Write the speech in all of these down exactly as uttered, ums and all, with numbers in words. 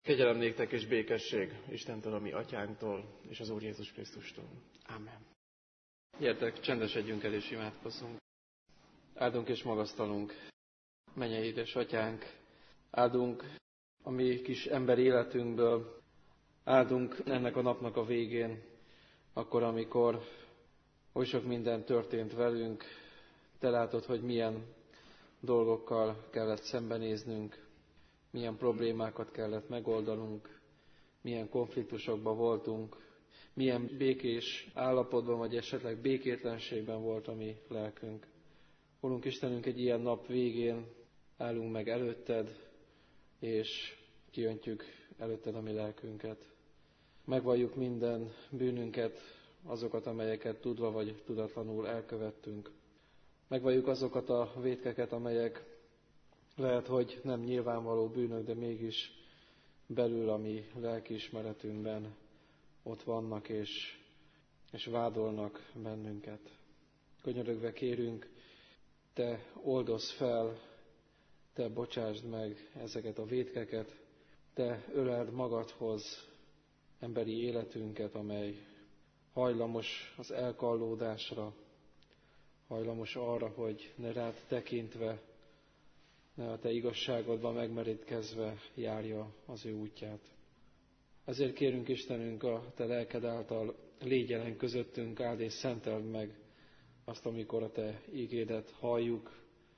Kegyelem néktek és békesség Istentől, a mi atyánktól és az Úr Jézus Krisztustól. Amen. Gyertek, csendesedjünk el és imádkozzunk. Áldunk és magasztalunk, mennyei édesatyánk, áldunk a mi kis emberi életünkből, áldunk ennek a napnak a végén, akkor, amikor oly sok minden történt velünk, te látod, hogy milyen dolgokkal kellett szembenéznünk, milyen problémákat kellett megoldanunk, milyen konfliktusokban voltunk, milyen békés állapotban, vagy esetleg békétlenségben volt a mi lelkünk. Urunk Istenünk, egy ilyen nap végén állunk meg előtted, és kiöntjük előtted a mi lelkünket. Megvalljuk minden bűnünket, azokat, amelyeket tudva vagy tudatlanul elkövettünk. Megvalljuk azokat a vétkeket, amelyek lehet, hogy nem nyilvánvaló bűnök, de mégis belül a mi lelkiismeretünkben ott vannak, és, és vádolnak bennünket. Könyörögve kérünk, te oldozz fel, te bocsásd meg ezeket a vétkeket, te öleld magadhoz emberi életünket, amely hajlamos az elkallódásra, hajlamos arra, hogy ne rád tekintve, ne a te igazságodban megmerítkezve járja az ő útját. Ezért kérünk Istenünk, a te lelked által légy jelen közöttünk, áld és szenteld meg azt, amikor a te ígédet halljuk,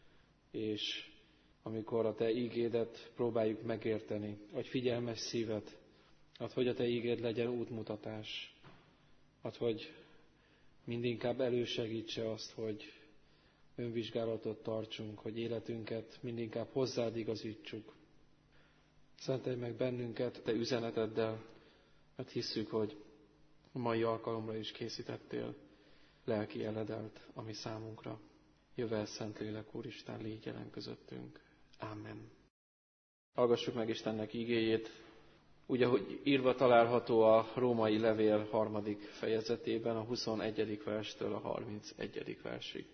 és amikor a te ígédet próbáljuk megérteni. Adj figyelmes szívet, add, hogy a te ígéd legyen útmutatás, add, hogy mindinkább elősegítse azt, hogy önvizsgálatot tartsunk, hogy életünket mindinkább hozzád igazítsuk. Szentelj meg bennünket te üzeneteddel, mert hisszük, hogy a mai alkalomra is készítettél lelki eledelt a mi számunkra. Jövel Szentlélek Úristen, légy jelen közöttünk. Amen. Hallgassuk meg Istennek igéjét, úgy, ahogy írva található a római levél harmadik fejezetében, a huszonegyedik verstől a harmincegyedik versig.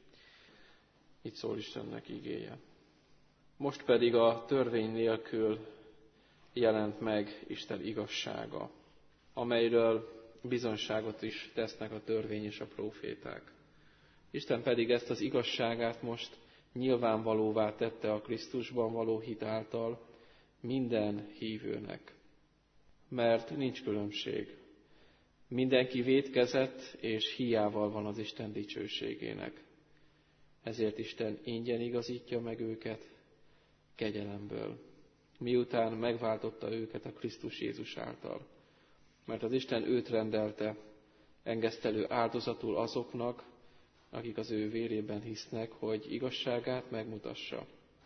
Így szól Istennek igéje. Most pedig a törvény nélkül jelent meg Isten igazsága, amelyről bizonyságot is tesznek a törvény és a próféták. Isten pedig ezt az igazságát most nyilvánvalóvá tette a Krisztusban való hit által minden hívőnek. Mert nincs különbség. Mindenki vétkezett, és hiával van az Isten dicsőségének. Ezért Isten ingyen igazítja meg őket kegyelemből, miután megváltotta őket a Krisztus Jézus által. Mert az Isten őt rendelte engesztelő áldozatul azoknak, akik az ő vérében hisznek, hogy igazságát megmutassa.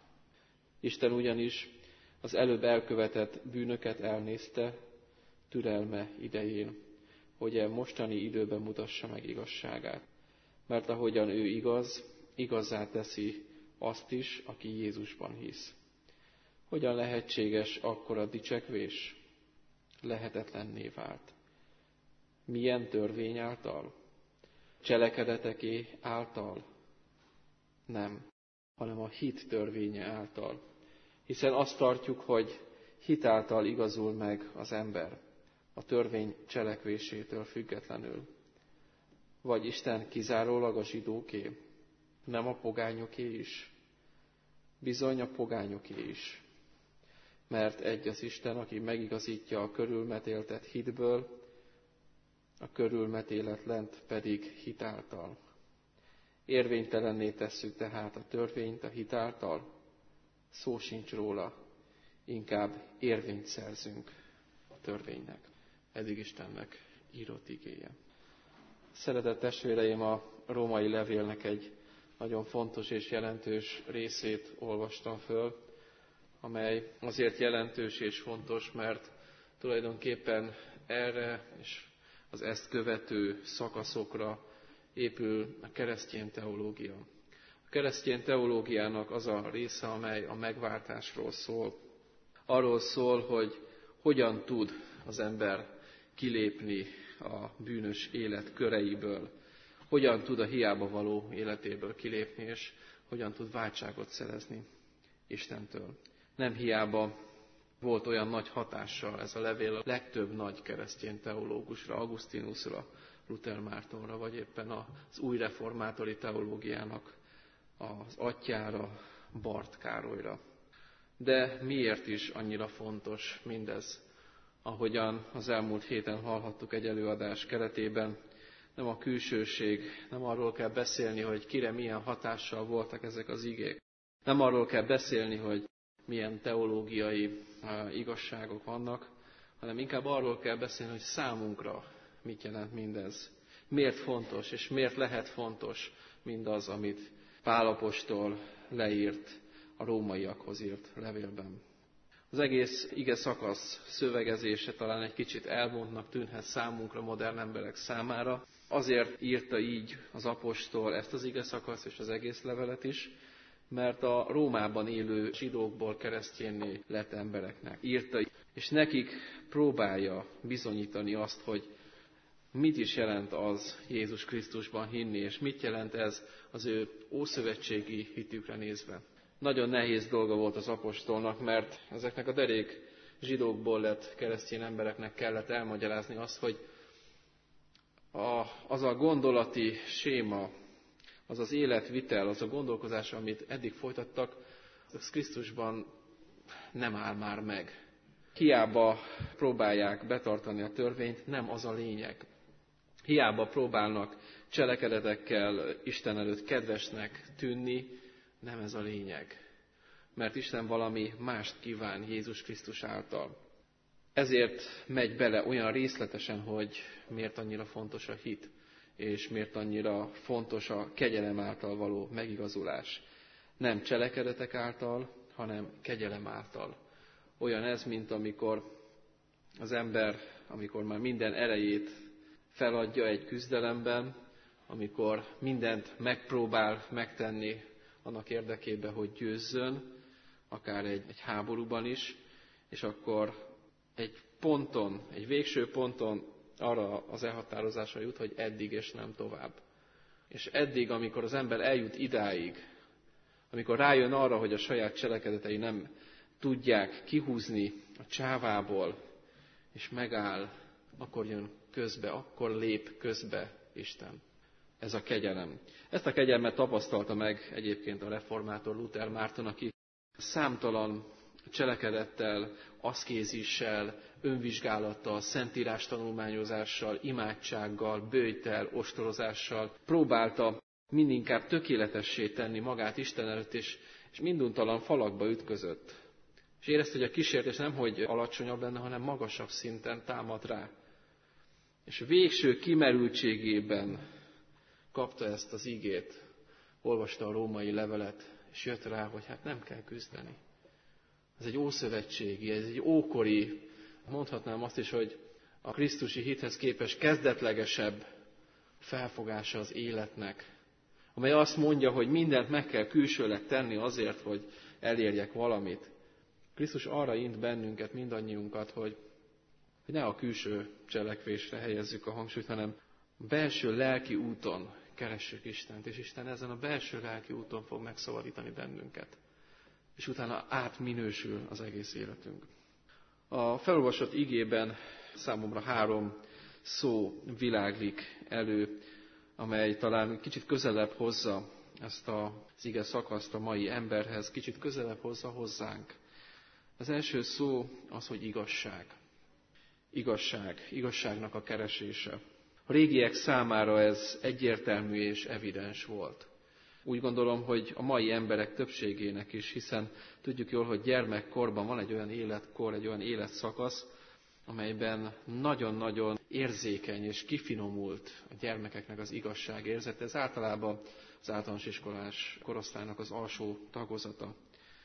Isten ugyanis az előbb elkövetett bűnöket elnézte türelme idején, hogy a mostani időben mutassa meg igazságát. Mert ahogyan ő igaz, igazzá teszi azt is, aki Jézusban hisz. Hogyan lehetséges akkor a dicsekvés? Lehetetlenné vált. Milyen törvény által? Cselekedeteké által? Nem, hanem a hit törvénye által. Hiszen azt tartjuk, hogy hit által igazul meg az ember, a törvény cselekvésétől függetlenül. Vagy Isten kizárólag a zsidóké, nem a pogányoké is? Bizony a pogányoké is. Mert egy az Isten, aki megigazítja a körülmetéltet hitből, a körülmetéletlent pedig hitáltal. Érvénytelenné tesszük tehát a törvényt a hitáltal, szó sincs róla, inkább érvényt szerzünk a törvénynek. Eddig Istennek írott igéje. Szeretett testvéreim, a római levélnek egy nagyon fontos és jelentős részét olvastam föl, amely azért jelentős és fontos, mert tulajdonképpen erre és az ezt követő szakaszokra épül a keresztény teológia. A keresztény teológiának az a része, amely a megváltásról szól. Arról szól, hogy hogyan tud az ember kilépni a bűnös élet köreiből, hogyan tud a hiába való életéből kilépni, és hogyan tud váltságot szerezni Istentől. Nem hiába volt olyan nagy hatással ez a levél a legtöbb nagy keresztény teológusra, Augustinusra, Luther Mártonra, vagy éppen az új reformátori teológiának az atyjára, Barth Károlyra. De miért is annyira fontos mindez? Ahogyan az elmúlt héten hallhattuk egy előadás keretében, nem a külsőség, nem arról kell beszélni, hogy kire milyen hatással voltak ezek az igék. Nem arról kell beszélni, hogy milyen teológiai igazságok vannak, hanem inkább arról kell beszélni, hogy számunkra mit jelent mindez. Miért fontos, és miért lehet fontos mindaz, amit Pál apostol leírt a rómaiakhoz írt levélben. Az egész ige szakasz szövegezése talán egy kicsit elvontnak tűnhet számunkra, modern emberek számára. Azért írta így az apostol ezt az ige szakaszt és az egész levelet is, mert a Rómában élő zsidókból keresztjénné lett embereknek írta, és nekik próbálja bizonyítani azt, hogy mit is jelent az Jézus Krisztusban hinni, és mit jelent ez az ő ószövetségi hitükre nézve. Nagyon nehéz dolga volt az apostolnak, mert ezeknek a derék zsidókból lett keresztény embereknek kellett elmagyarázni azt, hogy a, az a gondolati séma, az az életvitel, az a gondolkozás, amit eddig folytattak, az Krisztusban nem áll már meg. Hiába próbálják betartani a törvényt, nem az a lényeg. Hiába próbálnak cselekedetekkel Isten előtt kedvesnek tűnni, nem ez a lényeg. Mert Isten valami mást kíván Jézus Krisztus által. Ezért megy bele olyan részletesen, hogy miért annyira fontos a hit, és miért annyira fontos a kegyelem által való megigazulás. Nem cselekedetek által, hanem kegyelem által. Olyan ez, mint amikor az ember, amikor már minden erejét feladja egy küzdelemben, amikor mindent megpróbál megtenni annak érdekében, hogy győzzön, akár egy, egy háborúban is, és akkor egy ponton, egy végső ponton arra az elhatározásra jut, hogy eddig és nem tovább. És eddig, amikor az ember eljut idáig, amikor rájön arra, hogy a saját cselekedetei nem tudják kihúzni a csávából, és megáll, akkor jön közbe, akkor lép közbe Isten. Ez a kegyelem. Ezt a kegyelmet tapasztalta meg egyébként a reformátor Luther Márton, aki számtalan cselekedettel, aszkézissel, önvizsgálattal, szentírás tanulmányozással, imádsággal, böjttel, ostorozással próbálta mindinkább tökéletessé tenni magát Isten előtt, és, és minduntalan falakba ütközött. És érezte, hogy a kísértés nem hogy alacsonyabb lenne, hanem magasabb szinten támad rá. És végső kimerültségében kapta ezt az igét, olvasta a római levelet, és jött rá, hogy hát nem kell küzdeni. Ez egy ószövetségi, ez egy ókori, mondhatnám azt is, hogy a krisztusi hithez képest kezdetlegesebb felfogása az életnek, amely azt mondja, hogy mindent meg kell külsőleg tenni azért, hogy elérjek valamit. Krisztus arra int bennünket, mindannyiunkat, hogy, hogy ne a külső cselekvésre helyezzük a hangsúlyt, hanem belső lelki úton keressük Istent, és Isten ezen a belső lelki úton fog megszabadítani bennünket. És utána átminősül az egész életünk. A felolvasott igében számomra három szó világlik elő, amely talán kicsit közelebb hozza ezt az ige szakaszt a mai emberhez, kicsit közelebb hozza hozzánk. Az első szó az, hogy igazság. Igazság, igazságnak a keresése. A régiek számára ez egyértelmű és evidens volt. Úgy gondolom, hogy a mai emberek többségének is, hiszen tudjuk jól, hogy gyermekkorban van egy olyan életkor, egy olyan életszakasz, amelyben nagyon-nagyon érzékeny és kifinomult a gyermekeknek az igazságérzete. Ez általában az általános iskolás korosztálynak az alsó tagozata,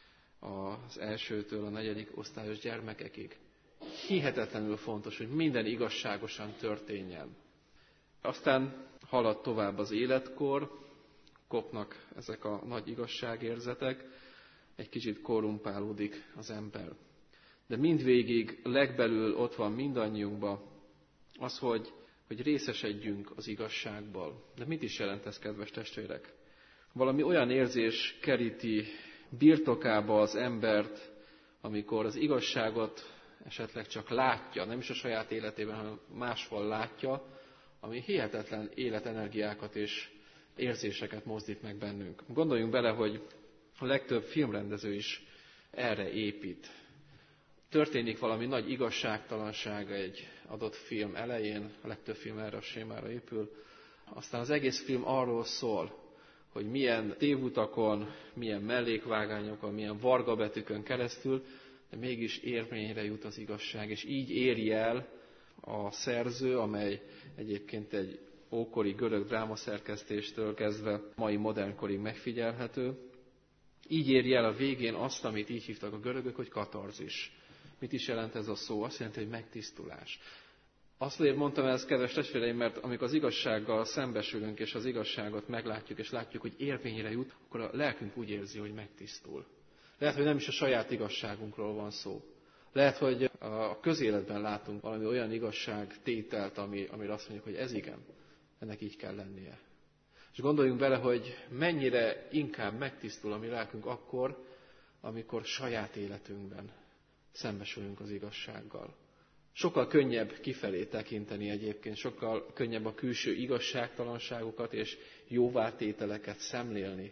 az elsőtől a negyedik osztályos gyermekekig. Hihetetlenül fontos, hogy minden igazságosan történjen. Aztán halad tovább az életkor, kopnak ezek a nagy igazságérzetek, egy kicsit korrumpálódik az ember. De mindvégig legbelül ott van mindannyiunkban az, hogy, hogy részesedjünk az igazságból. De mit is jelent ez, kedves testvérek? Valami olyan érzés keríti birtokába az embert, amikor az igazságot esetleg csak látja, nem is a saját életében, hanem máshol látja, ami hihetetlen életenergiákat és érzéseket mozdít meg bennünk. Gondoljunk bele, hogy a legtöbb filmrendező is erre épít. Történik valami nagy igazságtalanság egy adott film elején, a legtöbb film erre a sémára épül, aztán az egész film arról szól, hogy milyen tévutakon, milyen mellékvágányokon, milyen vargabetűkön keresztül, de mégis érvényre jut az igazság, és így éri el a szerző, amely egyébként egy ókori görög drámaszerkesztéstől kezdve mai modernkorig megfigyelhető, így éri el a végén azt, amit így hívtak a görögök, hogy katarzis. Mit is jelent ez a szó? Azt jelenti, hogy megtisztulás. Azt mondtam ezt, kedves testvéreim, mert amikor az igazsággal szembesülünk, és az igazságot meglátjuk, és látjuk, hogy érvényre jut, akkor a lelkünk úgy érzi, hogy megtisztul. Lehet, hogy nem is a saját igazságunkról van szó. Lehet, hogy a közéletben látunk valami olyan igazságtételt, ami, amire azt mondjuk, hogy ez igen, ennek így kell lennie. És gondoljunk bele, hogy mennyire inkább megtisztul a mi lelkünk akkor, amikor saját életünkben szembesülünk az igazsággal. Sokkal könnyebb kifelé tekinteni egyébként, sokkal könnyebb a külső igazságtalanságokat és jóvátételeket szemlélni.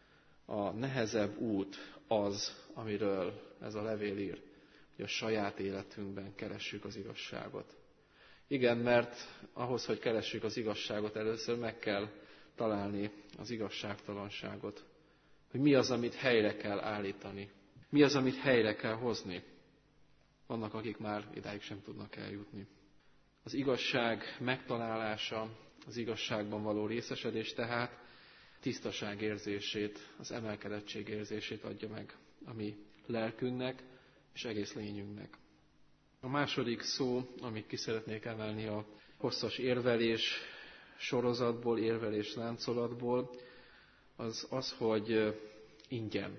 A nehezebb út az, amiről ez a levél ír, hogy a saját életünkben keressük az igazságot. Igen, mert ahhoz, hogy keressük az igazságot, először meg kell találni az igazságtalanságot. Hogy mi az, amit helyre kell állítani. Mi az, amit helyre kell hozni. Vannak, akik már idáig sem tudnak eljutni. Az igazság megtalálása, az igazságban való részesedés tehát tisztaság érzését, az emelkedettség érzését adja meg a mi lelkünknek és egész lényünknek. A második szó, amit ki szeretnék emelni a hosszas érvelés sorozatból, érvelés láncolatból, az az, hogy ingyen.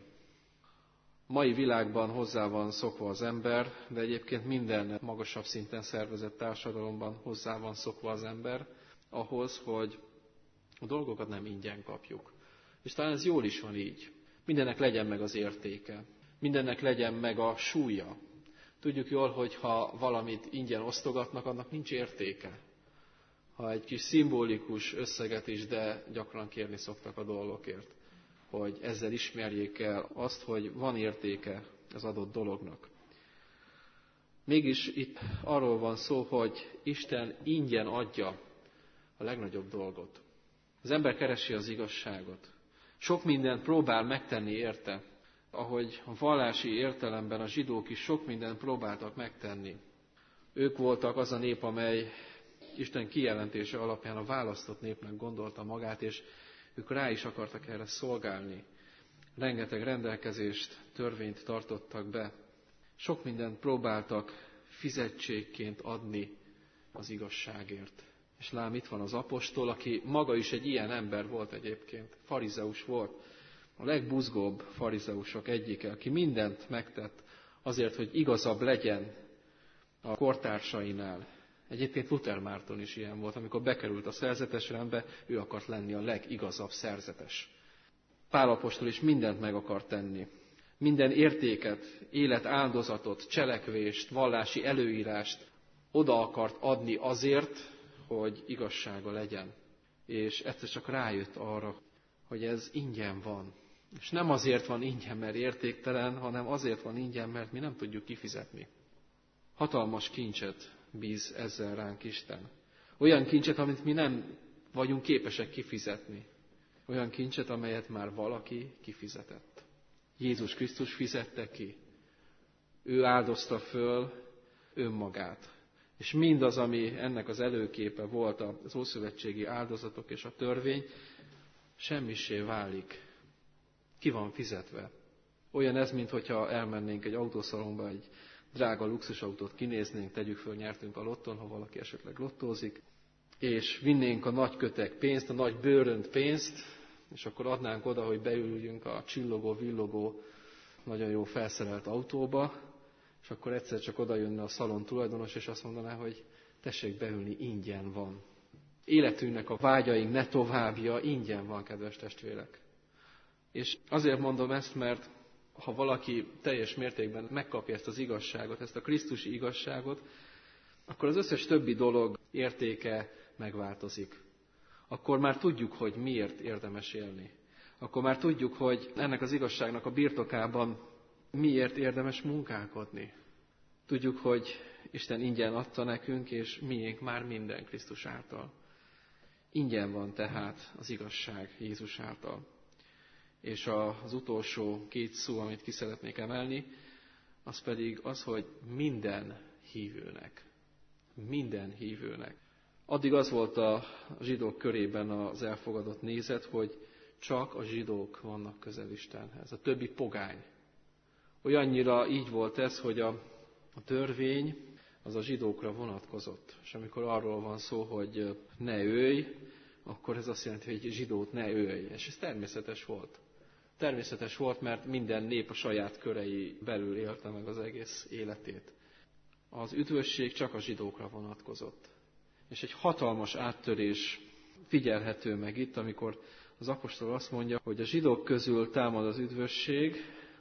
Mai világban hozzá van szokva az ember, de egyébként minden magasabb szinten szervezett társadalomban hozzá van szokva az ember ahhoz, hogy a dolgokat nem ingyen kapjuk. És talán ez jól is van így. Mindennek legyen meg az értéke. Mindennek legyen meg a súlya. Tudjuk jól, hogy ha valamit ingyen osztogatnak, annak nincs értéke. Ha egy kis szimbolikus összeget is, de gyakran kérni szoktak a dolgokért, hogy ezzel ismerjék el azt, hogy van értéke az adott dolognak. Mégis itt arról van szó, hogy Isten ingyen adja a legnagyobb dolgot. Az ember keresi az igazságot. Sok mindent próbál megtenni érte, ahogy a vallási értelemben a zsidók is sok mindent próbáltak megtenni. Ők voltak az a nép, amely Isten kijelentése alapján a választott népnek gondolta magát, és ők rá is akartak erre szolgálni. Rengeteg rendelkezést, törvényt tartottak be. Sok mindent próbáltak fizetségként adni az igazságért. És lám, itt van az apostol, aki maga is egy ilyen ember volt egyébként, farizeus volt. A legbuzgóbb farizeusok egyike, aki mindent megtett azért, hogy igazabb legyen a kortársainál. Egyébként Luther Márton is ilyen volt, amikor bekerült a szerzetes rendbe, ő akart lenni a legigazabb szerzetes. Pál apostol is mindent meg akart tenni. Minden értéket, életáldozatot, cselekvést, vallási előírást oda akart adni azért, hogy igazsága legyen. És egyszer csak rájött arra, hogy ez ingyen van. És nem azért van ingyen, mert értéktelen, hanem azért van ingyen, mert mi nem tudjuk kifizetni. Hatalmas kincset bíz ezzel ránk Isten. Olyan kincset, amit mi nem vagyunk képesek kifizetni. Olyan kincset, amelyet már valaki kifizetett. Jézus Krisztus fizette ki. Ő áldozta föl önmagát. És mindaz, ami ennek az előképe volt, az ószövetségi áldozatok és a törvény, semmisé válik. Ki van fizetve. Olyan ez, mintha elmennénk egy autószalomba, egy drága luxusautót kinéznénk, tegyük föl, nyertünk a lotton, ha valaki esetleg lottózik, és vinnénk a nagy kötek pénzt, a nagy bőrönt pénzt, és akkor adnánk oda, hogy beüljünk a csillogó, villogó, nagyon jó felszerelt autóba, és akkor egyszer csak oda jönne a szalon tulajdonos, és azt mondaná, hogy tessék beülni, ingyen van. Életünknek a vágyaink ne továbbja ingyen van, kedves testvérek. És azért mondom ezt, mert ha valaki teljes mértékben megkapja ezt az igazságot, ezt a krisztusi igazságot, akkor az összes többi dolog értéke megváltozik. Akkor már tudjuk, hogy miért érdemes élni. Akkor már tudjuk, hogy ennek az igazságnak a birtokában miért érdemes munkálkodni. Tudjuk, hogy Isten ingyen adta nekünk, és miénk már minden Krisztus által. Ingyen van tehát az igazság Jézus által. És az utolsó két szó, amit ki szeretnék emelni, az pedig az, hogy minden hívőnek. Minden hívőnek. Addig az volt a zsidók körében az elfogadott nézet, hogy csak a zsidók vannak közel Istenhez. A többi pogány. Olyannyira így volt ez, hogy a, a törvény az a zsidókra vonatkozott. És amikor arról van szó, hogy ne ölj, akkor ez azt jelenti, hogy zsidót ne ölj. És ez természetes volt. Természetes volt, mert minden nép a saját körei belül élte meg az egész életét. Az üdvösség csak a zsidókra vonatkozott. És egy hatalmas áttörés figyelhető meg itt, amikor az apostol azt mondja, hogy a zsidók közül támad az üdvösség,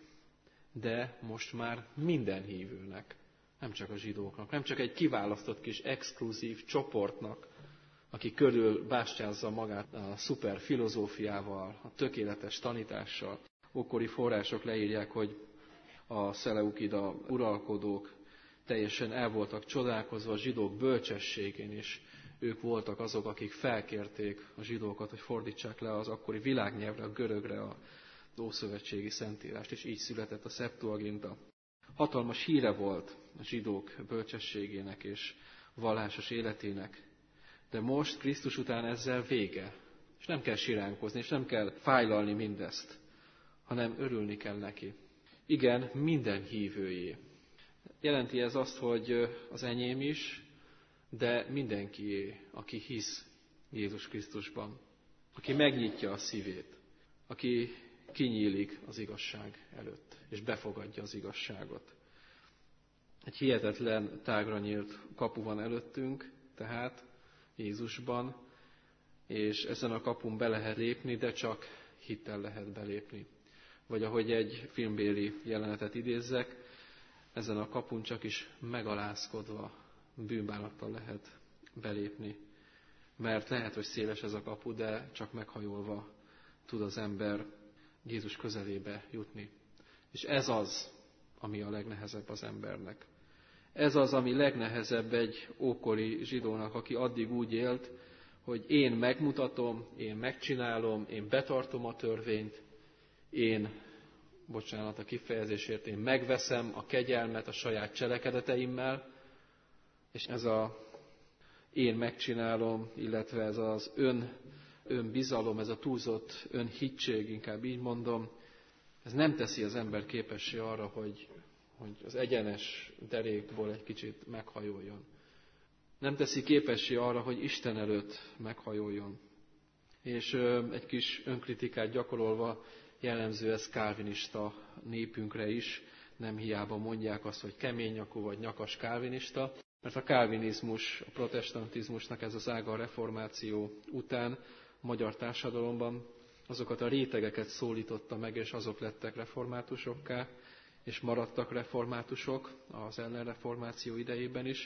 de most már minden hívőnek, nem csak a zsidóknak, nem csak egy kiválasztott kis exkluzív csoportnak, aki körül bástyázza magát a szuper filozófiával, a tökéletes tanítással. Ókori források leírják, hogy a szeleukida uralkodók teljesen el voltak csodálkozva a zsidók bölcsességén, és ők voltak azok, akik felkérték a zsidókat, hogy fordítsák le az akkori világnyelvre, a görögre a ószövetségi szentírást, és így született a Septuaginta. Hatalmas híre volt a zsidók bölcsességének és vallásos életének, de most Krisztus után ezzel vége. És nem kell siránkozni, és nem kell fájlalni mindezt, hanem örülni kell neki. Igen, minden hívőjé. Jelenti ez azt, hogy az enyém is, de mindenkié, aki hisz Jézus Krisztusban, aki megnyitja a szívét, aki kinyílik az igazság előtt, és befogadja az igazságot. Egy hihetetlen tágra nyílt kapu van előttünk, tehát Jézusban, és ezen a kapun be lehet lépni, de csak hittel lehet belépni. Vagy ahogy egy filmbéli jelenetet idézzek, ezen a kapun csak is megalázkodva, bűnbánattal lehet belépni. Mert lehet, hogy széles ez a kapu, de csak meghajolva tud az ember Jézus közelébe jutni. És ez az, ami a legnehezebb az embernek. Ez az, ami legnehezebb egy ókori zsidónak, aki addig úgy élt, hogy én megmutatom, én megcsinálom, én betartom a törvényt, én, bocsánat a kifejezésért, én megveszem a kegyelmet a saját cselekedeteimmel, és ez a én megcsinálom, illetve ez az ön, önbizalom, ez a túlzott önhittség, inkább így mondom, ez nem teszi az ember képessé arra, hogy, hogy az egyenes derékból egy kicsit meghajoljon. Nem teszi képessé arra, hogy Isten előtt meghajoljon. És ö, egy kis önkritikát gyakorolva jellemző ez kálvinista népünkre is, nem hiába mondják azt, hogy kemény nyakú vagy nyakas kálvinista, mert a kálvinizmus, a protestantizmusnak ez az ága a reformáció után a magyar társadalomban azokat a rétegeket szólította meg, és azok lettek reformátusokká, és maradtak reformátusok az ellenreformáció idejében is,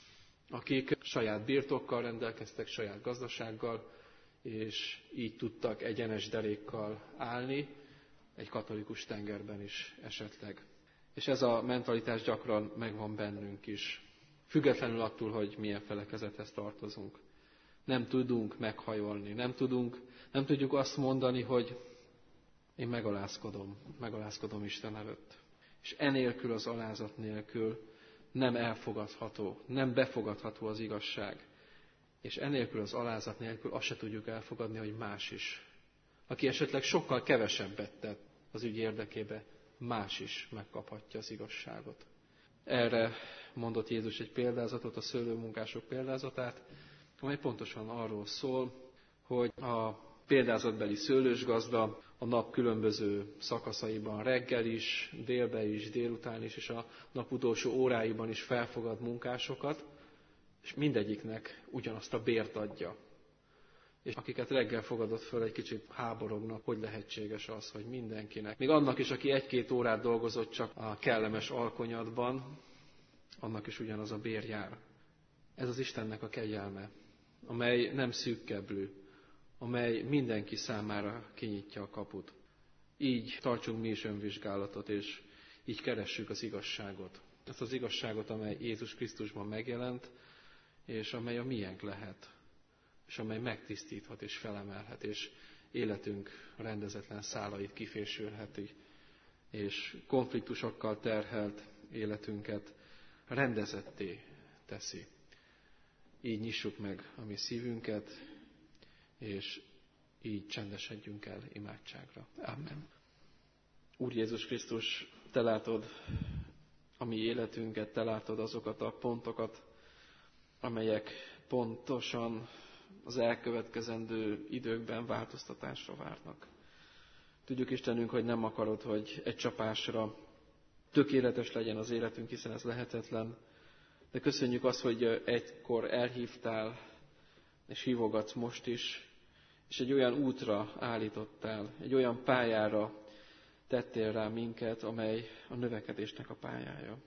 akik saját birtokkal rendelkeztek, saját gazdasággal, és így tudtak egyenes derékkal állni, egy katolikus tengerben is esetleg. És ez a mentalitás gyakran megvan bennünk is, függetlenül attól, hogy milyen felekezethez tartozunk. Nem tudunk meghajolni, nem tudunk, nem tudjuk azt mondani, hogy én megalázkodom, megalázkodom Isten előtt. És enélkül, az alázat nélkül nem elfogadható, nem befogadható az igazság. És enélkül, az alázat nélkül azt se tudjuk elfogadni, hogy más is, aki esetleg sokkal kevesebbet tett az ügy érdekébe, más is megkaphatja az igazságot. Erre mondott Jézus egy példázatot, a szőlőmunkások példázatát, amely pontosan arról szól, hogy a példázatbeli szőlősgazda a nap különböző szakaszaiban, reggel is, délbe is, délután is, és a nap utolsó óráiban is felfogad munkásokat, és mindegyiknek ugyanazt a bért adja. és akiket reggel fogadott föl, egy kicsit háborognak, hogy lehetséges az, hogy mindenkinek, még annak is, aki egy-két órát dolgozott csak a kellemes alkonyatban, annak is ugyanaz a bér jár. Ez az Istennek a kegyelme, amely nem szűkkeblő, amely mindenki számára kinyitja a kaput. Így tartsunk mi is önvizsgálatot, és így keressük az igazságot. Ezt az igazságot, amely Jézus Krisztusban megjelent, és amely a miénk lehet, és amely megtisztíthat és felemelhet, és életünk rendezetlen szálait kifésülheti, és konfliktusokkal terhelt életünket rendezetté teszi. Így nyissuk meg a mi szívünket, és így csendesedjünk el imádságra. Amen. Úr Jézus Krisztus, Te látod a mi életünket, Te látod azokat a pontokat, amelyek pontosan az elkövetkezendő időkben változtatásra várnak. Tudjuk, Istenünk, hogy nem akarod, hogy egy csapásra tökéletes legyen az életünk, hiszen ez lehetetlen, de köszönjük azt, hogy egykor elhívtál, és hívogatsz most is, és egy olyan útra állítottál, egy olyan pályára tettél rá minket, amely a növekedésnek a pályája.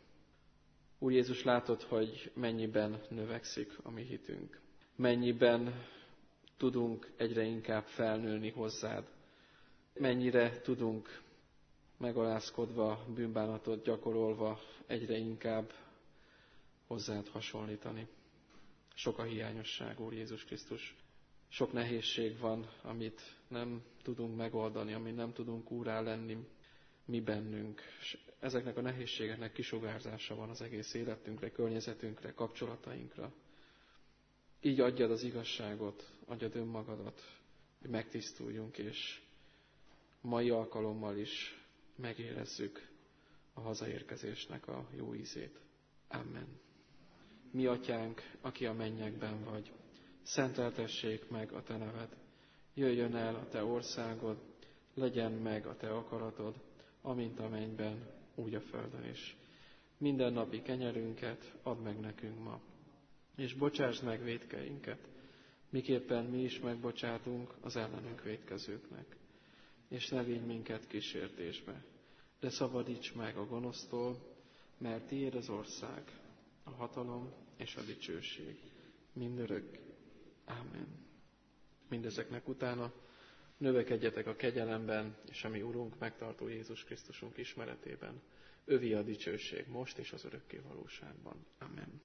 Úr Jézus, látod, hogy mennyiben növekszik a mi hitünk, mennyiben tudunk egyre inkább felnőni hozzád, mennyire tudunk megalázkodva, bűnbánatot gyakorolva egyre inkább hozzád hasonlítani. Sok a hiányosság, Úr Jézus Krisztus. Sok nehézség van, amit nem tudunk megoldani, amit nem tudunk úrrá lenni mi bennünk. És ezeknek a nehézségeknek kisugárzása van az egész életünkre, környezetünkre, kapcsolatainkra. Így adjad az igazságot, adjad önmagadat, hogy megtisztuljunk, és mai alkalommal is megérezzük a hazaérkezésnek a jó ízét. Amen. Mi atyánk, aki a mennyekben vagy, szenteltessék meg a te neved. Jöjjön el a te országod, legyen meg a te akaratod, amint a mennyben, úgy a földön is. Minden napi kenyerünket add meg nekünk ma, és bocsásd meg vétkeinket, miképpen mi is megbocsátunk az ellenünk vétkezőknek. És ne vigy minket kísértésbe, de szabadíts meg a gonosztól, mert tiéd az ország, a hatalom és a dicsőség mindörökké. Ámen. Mindezeknek utána növekedjetek a kegyelemben, és a mi Urunk, megtartó Jézus Krisztusunk ismeretében. Övi a dicsőség most és az örökké valóságban. Amen.